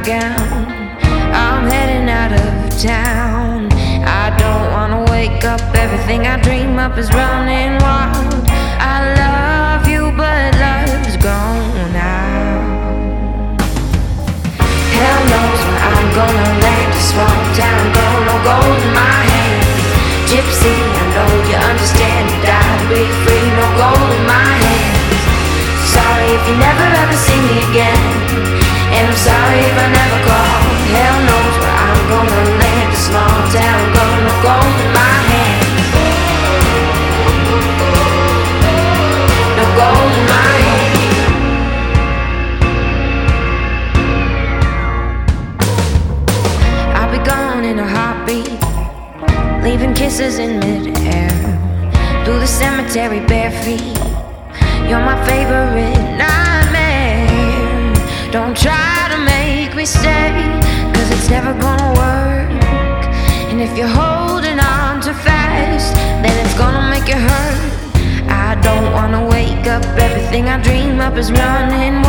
nightgown. I'm heading out of town. I don't wanna wake up, everything I dream up is running wild. I love you, but love's gone now. Hell knows where I'm gonna land, a small town girl, no gold in my hands. Gypsy, I know you understand, you die to be free, no gold in my hands. Sorry if you never ever see me again, and I'm sorry if I never call. Hell knows where I'm gonna land, a small town girl, no gold in my hands. No gold in my hands. I'll be gone in a heartbeat, leaving kisses in midair, through the cemetery bare feet. You're my favorite nightmare. Don't try to make me stay, 'cause it's never gonna work. And if you're holding on too fast, then it's gonna make you hurt. I don't wanna wake up, everything I dream up is running